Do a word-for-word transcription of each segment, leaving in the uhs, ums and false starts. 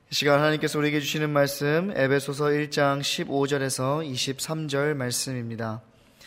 이 시간 하나님께서 우리에게 주시는 말씀 에베소서 일 장 십오 절에서 이십삼 절 말씀입니다.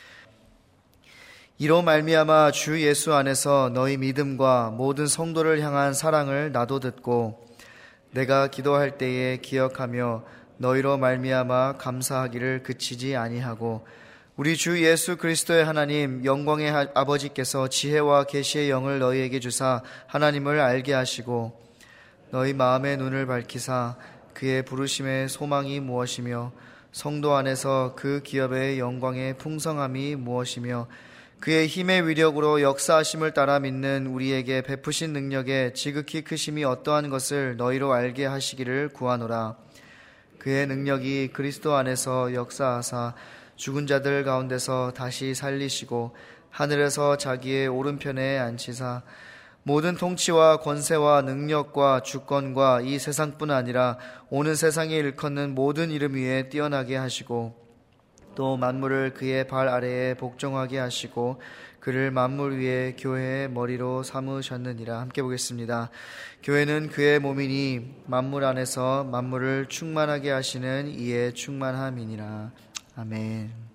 이로 말미암아 주 예수 안에서 너희 믿음과 모든 성도를 향한 사랑을 나도 듣고 내가 기도할 때에 기억하며 너희로 말미암아 감사하기를 그치지 아니하고 우리 주 예수 그리스도의 하나님 영광의 아버지께서 지혜와 계시의 영을 너희에게 주사 하나님을 알게 하시고 너희 마음의 눈을 밝히사 그의 부르심의 소망이 무엇이며 성도 안에서 그 기업의 영광의 풍성함이 무엇이며 그의 힘의 위력으로 역사하심을 따라 믿는 우리에게 베푸신 능력의 지극히 크심이 어떠한 것을 너희로 알게 하시기를 구하노라. 그의 능력이 그리스도 안에서 역사하사 죽은 자들 가운데서 다시 살리시고 하늘에서 자기의 오른편에 앉히사 모든 통치와 권세와 능력과 주권과 이 세상뿐 아니라 오는 세상에 일컫는 모든 이름 위에 뛰어나게 하시고 또 만물을 그의 발 아래에 복종하게 하시고 그를 만물 위에 교회의 머리로 삼으셨느니라. 함께 보겠습니다. 교회는 그의 몸이니 만물 안에서 만물을 충만하게 하시는 이의 충만함이니라. 아멘.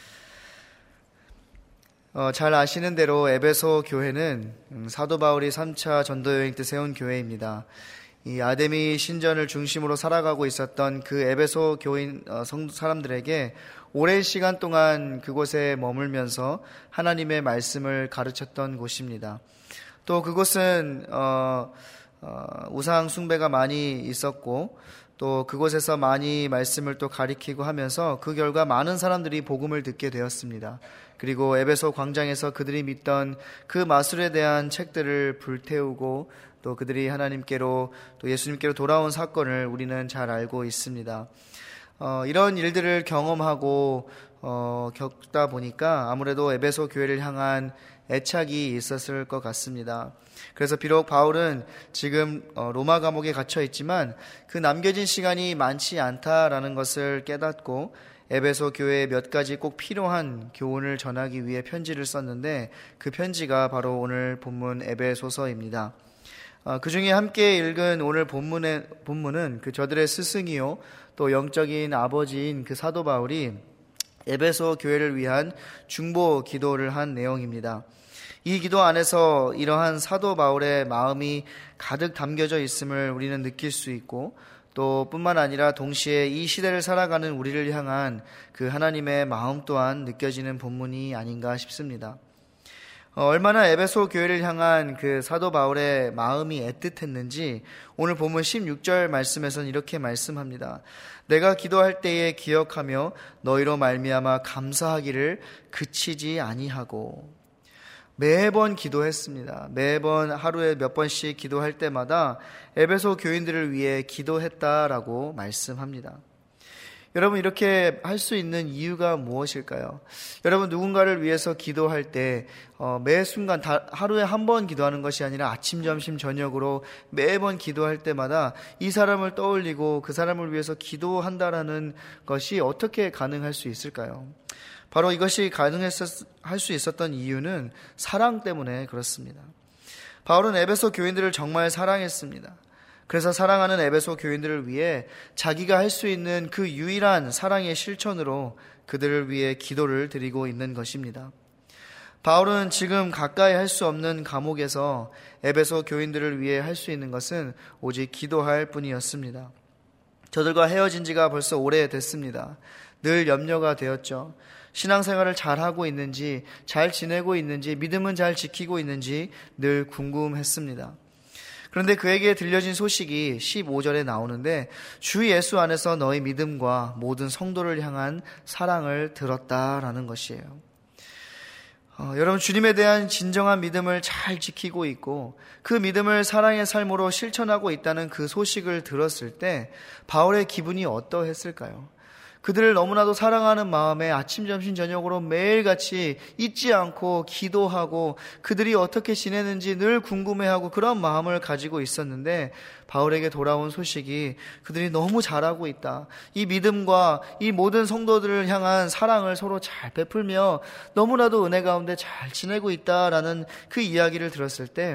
어, 잘 아시는 대로 에베소 교회는 사도 바울이 삼 차 전도여행 때 세운 교회입니다. 이 아데미 신전을 중심으로 살아가고 있었던 그 에베소 교인 어, 성 사람들에게 오랜 시간 동안 그곳에 머물면서 하나님의 말씀을 가르쳤던 곳입니다. 또 그곳은 어, 어, 우상 숭배가 많이 있었고 또 그곳에서 많이 말씀을 또 가리키고 하면서 그 결과 많은 사람들이 복음을 듣게 되었습니다. 그리고 에베소 광장에서 그들이 믿던 그 마술에 대한 책들을 불태우고 또 그들이 하나님께로 또 예수님께로 돌아온 사건을 우리는 잘 알고 있습니다. 어, 이런 일들을 경험하고 어, 겪다 보니까 아무래도 에베소 교회를 향한 애착이 있었을 것 같습니다. 그래서 비록 바울은 지금 로마 감옥에 갇혀 있지만 그 남겨진 시간이 많지 않다라는 것을 깨닫고 에베소 교회에 몇 가지 꼭 필요한 교훈을 전하기 위해 편지를 썼는데 그 편지가 바로 오늘 본문 에베소서입니다. 그 중에 함께 읽은 오늘 본문의, 본문은 그 저들의 스승이요 또 영적인 아버지인 그 사도 바울이 에베소 교회를 위한 중보 기도를 한 내용입니다. 이 기도 안에서 이러한 사도 바울의 마음이 가득 담겨져 있음을 우리는 느낄 수 있고 또 뿐만 아니라 동시에 이 시대를 살아가는 우리를 향한 그 하나님의 마음 또한 느껴지는 본문이 아닌가 싶습니다. 어, 얼마나 에베소 교회를 향한 그 사도 바울의 마음이 애틋했는지 오늘 본문 십육 절 말씀에서는 이렇게 말씀합니다. 내가 기도할 때에 기억하며 너희로 말미암아 감사하기를 그치지 아니하고. 매번 기도했습니다. 매번 하루에 몇 번씩 기도할 때마다 에베소 교인들을 위해 기도했다라고 말씀합니다. 여러분, 이렇게 할 수 있는 이유가 무엇일까요? 여러분, 누군가를 위해서 기도할 때 어, 매 순간 다, 하루에 한 번 기도하는 것이 아니라 아침, 점심, 저녁으로 매번 기도할 때마다 이 사람을 떠올리고 그 사람을 위해서 기도한다라는 것이 어떻게 가능할 수 있을까요? 바로 이것이 가능했을 할 수 있었던 이유는 사랑 때문에 그렇습니다. 바울은 에베소 교인들을 정말 사랑했습니다. 그래서 사랑하는 에베소 교인들을 위해 자기가 할 수 있는 그 유일한 사랑의 실천으로 그들을 위해 기도를 드리고 있는 것입니다. 바울은 지금 가까이 할 수 없는 감옥에서 에베소 교인들을 위해 할 수 있는 것은 오직 기도할 뿐이었습니다. 저들과 헤어진 지가 벌써 오래됐습니다. 늘 염려가 되었죠. 신앙생활을 잘하고 있는지, 잘 지내고 있는지, 믿음은 잘 지키고 있는지 늘 궁금했습니다. 그런데 그에게 들려진 소식이 십오 절에 나오는데 주 예수 안에서 너희 믿음과 모든 성도를 향한 사랑을 들었다라는 것이에요. 어, 여러분, 주님에 대한 진정한 믿음을 잘 지키고 있고 그 믿음을 사랑의 삶으로 실천하고 있다는 그 소식을 들었을 때 바울의 기분이 어떠했을까요? 그들을 너무나도 사랑하는 마음에 아침, 점심, 저녁으로 매일같이 잊지 않고 기도하고 그들이 어떻게 지내는지 늘 궁금해하고 그런 마음을 가지고 있었는데 바울에게 돌아온 소식이 그들이 너무 잘하고 있다. 이 믿음과 이 모든 성도들을 향한 사랑을 서로 잘 베풀며 너무나도 은혜 가운데 잘 지내고 있다라는 그 이야기를 들었을 때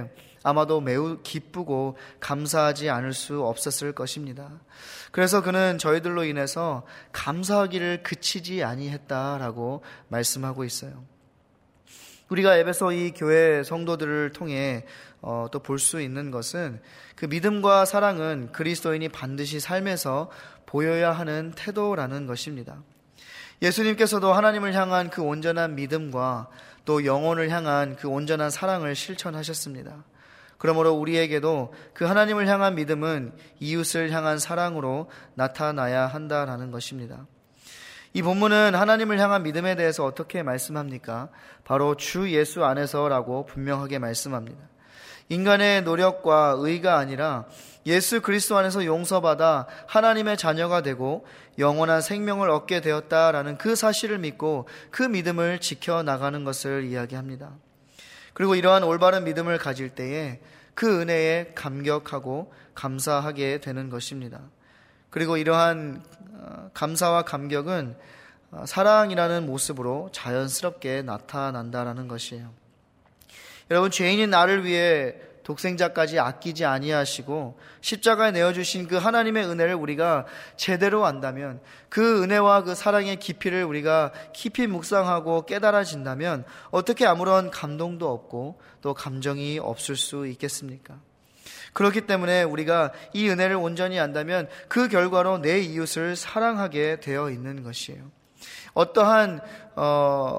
아마도 매우 기쁘고 감사하지 않을 수 없었을 것입니다. 그래서 그는 저희들로 인해서 감사하기를 그치지 아니했다라고 말씀하고 있어요. 우리가 에베소 이 교회 성도들을 통해 어, 또 볼 수 있는 것은 그 믿음과 사랑은 그리스도인이 반드시 삶에서 보여야 하는 태도라는 것입니다. 예수님께서도 하나님을 향한 그 온전한 믿음과 또 영혼을 향한 그 온전한 사랑을 실천하셨습니다. 그러므로 우리에게도 그 하나님을 향한 믿음은 이웃을 향한 사랑으로 나타나야 한다라는 것입니다. 이 본문은 하나님을 향한 믿음에 대해서 어떻게 말씀합니까? 바로 주 예수 안에서라고 분명하게 말씀합니다. 인간의 노력과 의가 아니라 예수 그리스도 안에서 용서받아 하나님의 자녀가 되고 영원한 생명을 얻게 되었다라는 그 사실을 믿고 그 믿음을 지켜나가는 것을 이야기합니다. 그리고 이러한 올바른 믿음을 가질 때에 그 은혜에 감격하고 감사하게 되는 것입니다. 그리고 이러한 감사와 감격은 사랑이라는 모습으로 자연스럽게 나타난다라는 것이에요. 여러분, 죄인인 나를 위해 독생자까지 아끼지 아니하시고 십자가에 내어주신 그 하나님의 은혜를 우리가 제대로 안다면, 그 은혜와 그 사랑의 깊이를 우리가 깊이 묵상하고 깨달아진다면 어떻게 아무런 감동도 없고 또 감정이 없을 수 있겠습니까? 그렇기 때문에 우리가 이 은혜를 온전히 안다면 그 결과로 내 이웃을 사랑하게 되어 있는 것이에요. 어떠한 어,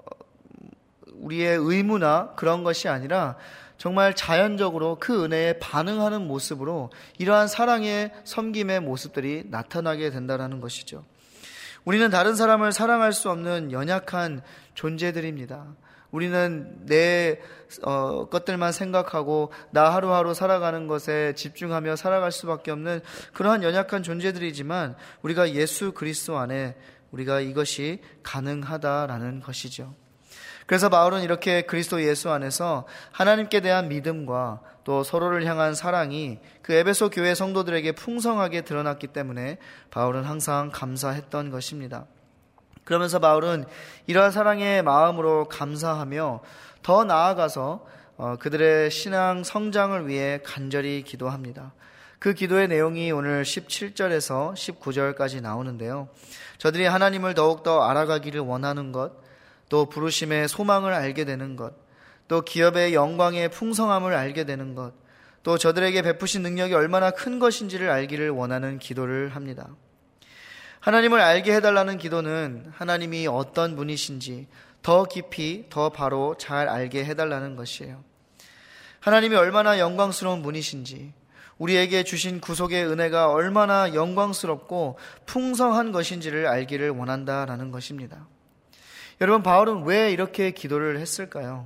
우리의 의무나 그런 것이 아니라 정말 자연적으로 그 은혜에 반응하는 모습으로 이러한 사랑의 섬김의 모습들이 나타나게 된다는 것이죠. 우리는 다른 사람을 사랑할 수 없는 연약한 존재들입니다. 우리는 내 어, 것들만 생각하고 나 하루하루 살아가는 것에 집중하며 살아갈 수밖에 없는 그러한 연약한 존재들이지만 우리가 예수 그리스도 안에 우리가 이것이 가능하다라는 것이죠. 그래서 바울은 이렇게 그리스도 예수 안에서 하나님께 대한 믿음과 또 서로를 향한 사랑이 그 에베소 교회 성도들에게 풍성하게 드러났기 때문에 바울은 항상 감사했던 것입니다. 그러면서 바울은 이러한 사랑의 마음으로 감사하며 더 나아가서 그들의 신앙 성장을 위해 간절히 기도합니다. 그 기도의 내용이 오늘 십칠 절에서 십구 절까지 나오는데요. 저들이 하나님을 더욱더 알아가기를 원하는 것, 또 부르심의 소망을 알게 되는 것, 또 기업의 영광의 풍성함을 알게 되는 것, 또 저들에게 베푸신 능력이 얼마나 큰 것인지를 알기를 원하는 기도를 합니다. 하나님을 알게 해달라는 기도는 하나님이 어떤 분이신지 더 깊이 더 바로 잘 알게 해달라는 것이에요. 하나님이 얼마나 영광스러운 분이신지, 우리에게 주신 구속의 은혜가 얼마나 영광스럽고 풍성한 것인지를 알기를 원한다라는 것입니다. 여러분, 바울은 왜 이렇게 기도를 했을까요?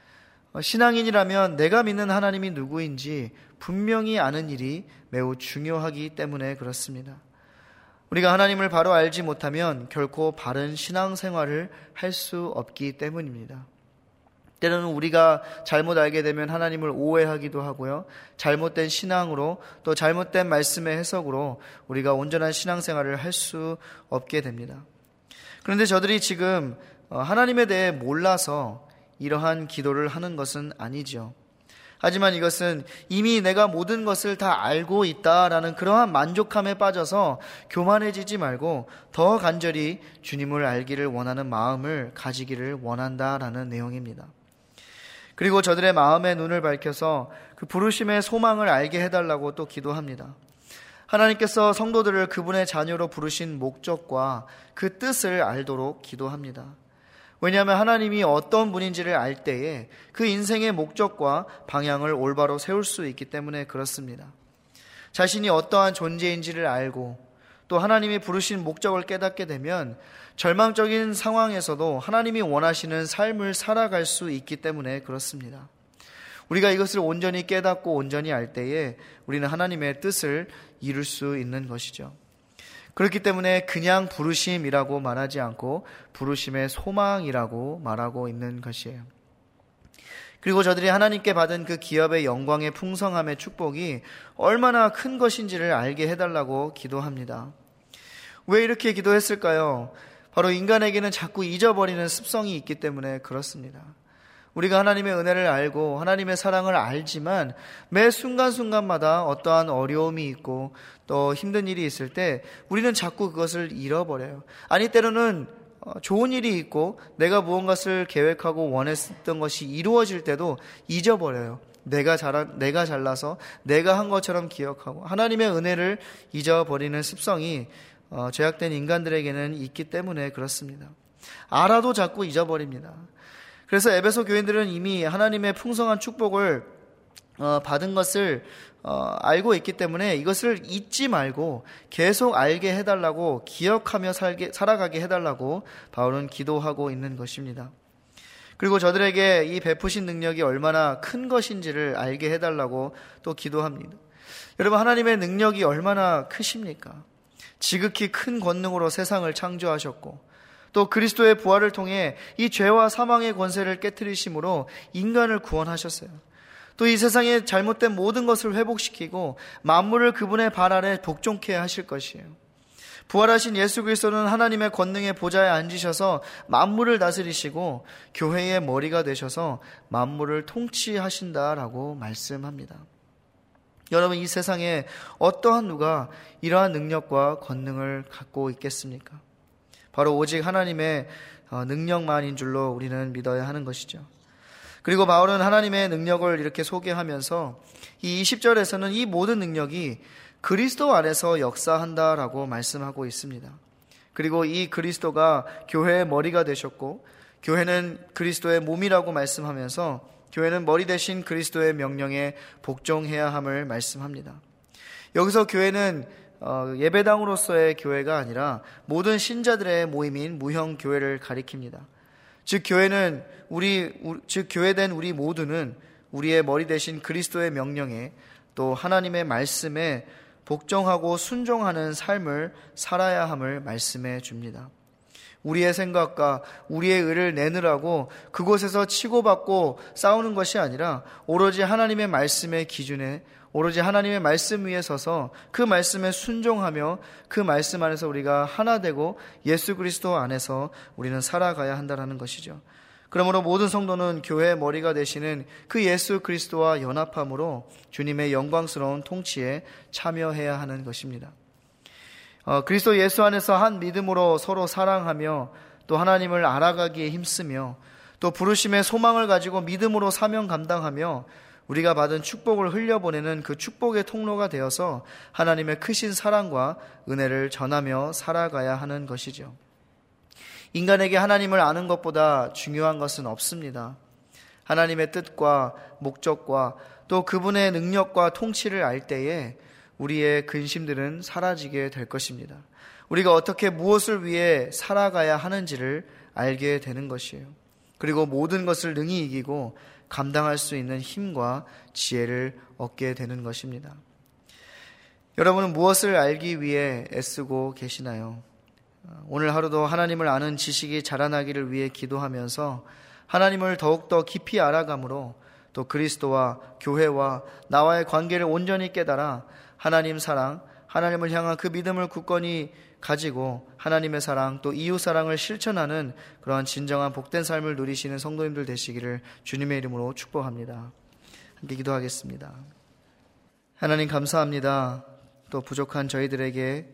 신앙인이라면 내가 믿는 하나님이 누구인지 분명히 아는 일이 매우 중요하기 때문에 그렇습니다. 우리가 하나님을 바로 알지 못하면 결코 바른 신앙생활을 할 수 없기 때문입니다. 때로는 우리가 잘못 알게 되면 하나님을 오해하기도 하고요. 잘못된 신앙으로 또 잘못된 말씀의 해석으로 우리가 온전한 신앙생활을 할 수 없게 됩니다. 그런데 저들이 지금 하나님에 대해 몰라서 이러한 기도를 하는 것은 아니죠. 하지만 이것은 이미 내가 모든 것을 다 알고 있다라는 그러한 만족함에 빠져서 교만해지지 말고 더 간절히 주님을 알기를 원하는 마음을 가지기를 원한다라는 내용입니다. 그리고 저들의 마음의 눈을 밝혀서 그 부르심의 소망을 알게 해달라고 또 기도합니다. 하나님께서 성도들을 그분의 자녀로 부르신 목적과 그 뜻을 알도록 기도합니다. 왜냐하면 하나님이 어떤 분인지를 알 때에 그 인생의 목적과 방향을 올바로 세울 수 있기 때문에 그렇습니다. 자신이 어떠한 존재인지를 알고 또 하나님이 부르신 목적을 깨닫게 되면 절망적인 상황에서도 하나님이 원하시는 삶을 살아갈 수 있기 때문에 그렇습니다. 우리가 이것을 온전히 깨닫고 온전히 알 때에 우리는 하나님의 뜻을 이룰 수 있는 것이죠. 그렇기 때문에 그냥 부르심이라고 말하지 않고 부르심의 소망이라고 말하고 있는 것이에요. 그리고 저들이 하나님께 받은 그 기업의 영광의 풍성함의 축복이 얼마나 큰 것인지를 알게 해달라고 기도합니다. 왜 이렇게 기도했을까요? 바로 인간에게는 자꾸 잊어버리는 습성이 있기 때문에 그렇습니다. 우리가 하나님의 은혜를 알고 하나님의 사랑을 알지만 매 순간순간마다 어떠한 어려움이 있고 또 힘든 일이 있을 때 우리는 자꾸 그것을 잃어버려요. 아니 때로는 좋은 일이 있고 내가 무언가를 계획하고 원했던 것이 이루어질 때도 잊어버려요. 내가 잘, 내가 잘나서 내가 한 것처럼 기억하고 하나님의 은혜를 잊어버리는 습성이 어, 죄악된 인간들에게는 있기 때문에 그렇습니다. 알아도 자꾸 잊어버립니다. 그래서 에베소 교인들은 이미 하나님의 풍성한 축복을 어, 받은 것을 어, 알고 있기 때문에 이것을 잊지 말고 계속 알게 해달라고, 기억하며 살게, 살아가게 해달라고 바울은 기도하고 있는 것입니다. 그리고 저들에게 이 베푸신 능력이 얼마나 큰 것인지를 알게 해달라고 또 기도합니다. 여러분, 하나님의 능력이 얼마나 크십니까? 지극히 큰 권능으로 세상을 창조하셨고 또 그리스도의 부활을 통해 이 죄와 사망의 권세를 깨트리심으로 인간을 구원하셨어요. 또 이 세상의 잘못된 모든 것을 회복시키고 만물을 그분의 발 아래 복종케 하실 것이에요. 부활하신 예수 그리스도는 하나님의 권능의 보좌에 앉으셔서 만물을 다스리시고 교회의 머리가 되셔서 만물을 통치하신다라고 말씀합니다. 여러분, 이 세상에 어떠한 누가 이러한 능력과 권능을 갖고 있겠습니까? 바로 오직 하나님의 능력만인 줄로 우리는 믿어야 하는 것이죠. 그리고 바울은 하나님의 능력을 이렇게 소개하면서 이 이십 절에서는 이 모든 능력이 그리스도 안에서 역사한다라고 말씀하고 있습니다. 그리고 이 그리스도가 교회의 머리가 되셨고 교회는 그리스도의 몸이라고 말씀하면서 교회는 머리 대신 그리스도의 명령에 복종해야 함을 말씀합니다. 여기서 교회는 어, 예배당으로서의 교회가 아니라 모든 신자들의 모임인 무형교회를 가리킵니다. 즉 교회는 우리, 즉 교회된 우리 모두는 우리의 머리 대신 그리스도의 명령에 또 하나님의 말씀에 복종하고 순종하는 삶을 살아야 함을 말씀해 줍니다. 우리의 생각과 우리의 의를 내느라고 그곳에서 치고받고 싸우는 것이 아니라 오로지 하나님의 말씀의 기준에 오로지 하나님의 말씀 위에 서서 그 말씀에 순종하며 그 말씀 안에서 우리가 하나 되고 예수 그리스도 안에서 우리는 살아가야 한다는 것이죠. 그러므로 모든 성도는 교회의 머리가 되시는 그 예수 그리스도와 연합함으로 주님의 영광스러운 통치에 참여해야 하는 것입니다. 어, 그리스도 예수 안에서 한 믿음으로 서로 사랑하며 또 하나님을 알아가기에 힘쓰며 또 부르심의 소망을 가지고 믿음으로 사명 감당하며 우리가 받은 축복을 흘려보내는 그 축복의 통로가 되어서 하나님의 크신 사랑과 은혜를 전하며 살아가야 하는 것이죠. 인간에게 하나님을 아는 것보다 중요한 것은 없습니다. 하나님의 뜻과 목적과 또 그분의 능력과 통치를 알 때에 우리의 근심들은 사라지게 될 것입니다. 우리가 어떻게 무엇을 위해 살아가야 하는지를 알게 되는 것이에요. 그리고 모든 것을 능히 이기고 감당할 수 있는 힘과 지혜를 얻게 되는 것입니다. 여러분은 무엇을 알기 위해 애쓰고 계시나요? 오늘 하루도 하나님을 아는 지식이 자라나기를 위해 기도하면서 하나님을 더욱더 깊이 알아감으로 또 그리스도와 교회와 나와의 관계를 온전히 깨달아 하나님 사랑, 하나님을 향한 그 믿음을 굳건히 가지고 하나님의 사랑 또 이웃 사랑을 실천하는 그러한 진정한 복된 삶을 누리시는 성도님들 되시기를 주님의 이름으로 축복합니다. 함께 기도하겠습니다. 하나님 감사합니다. 또 부족한 저희들에게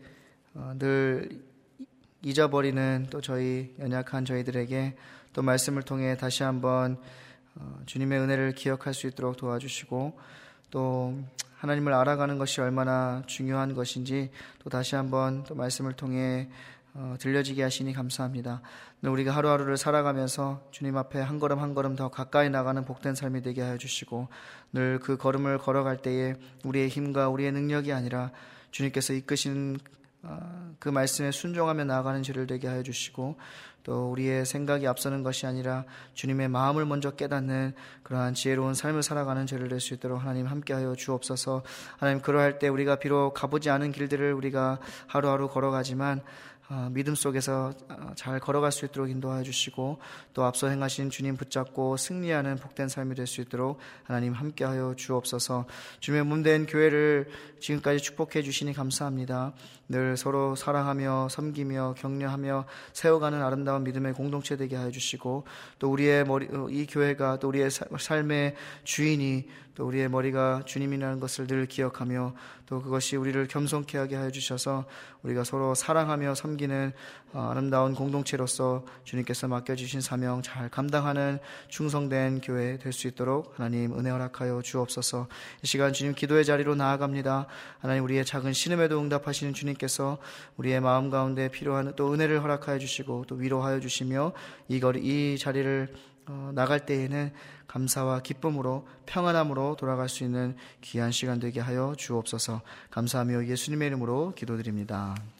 늘 잊어버리는 또 저희 연약한 저희들에게 또 말씀을 통해 다시 한번 주님의 은혜를 기억할 수 있도록 도와주시고 또 하나님을 알아가는 것이 얼마나 중요한 것인지 또 다시 한번 또 말씀을 통해 어, 들려지게 하시니 감사합니다. 늘 우리가 하루하루를 살아가면서 주님 앞에 한 걸음 한 걸음 더 가까이 나가는 복된 삶이 되게 하여 주시고 늘 그 걸음을 걸어갈 때에 우리의 힘과 우리의 능력이 아니라 주님께서 이끄신 어, 그 말씀에 순종하며 나아가는 죄를 되게 하여 주시고 또 우리의 생각이 앞서는 것이 아니라 주님의 마음을 먼저 깨닫는 그러한 지혜로운 삶을 살아가는 죄를 낼 수 있도록 하나님 함께하여 주옵소서. 하나님 그러할 때 우리가 비록 가보지 않은 길들을 우리가 하루하루 걸어가지만 믿음 속에서 잘 걸어갈 수 있도록 인도하여 주시고, 또 앞서 행하신 주님 붙잡고 승리하는 복된 삶이 될 수 있도록 하나님 함께하여 주옵소서. 주님의 몸된 교회를 지금까지 축복해 주시니 감사합니다. 늘 서로 사랑하며 섬기며 격려하며 세워가는 아름다운 믿음의 공동체 되게 하여 주시고, 또 우리의 머리, 이 교회가 또 우리의 삶의 주인이 또 우리의 머리가 주님이라는 것을 늘 기억하며, 또 그것이 우리를 겸손케 하게 하여 주셔서 우리가 서로 사랑하며 섬기는 아름다운 공동체로서 주님께서 맡겨주신 사명 잘 감당하는 충성된 교회 될 수 있도록 하나님 은혜 허락하여 주옵소서. 이 시간 주님 기도의 자리로 나아갑니다. 하나님, 우리의 작은 신음에도 응답하시는 주님께서 우리의 마음 가운데 필요한 또 은혜를 허락하여 주시고 또 위로하여 주시며, 이 거리 이 자리를 어, 나갈 때에는 감사와 기쁨으로 평안함으로 돌아갈 수 있는 귀한 시간 되게 하여 주옵소서. 감사하며 예수님의 이름으로 기도드립니다.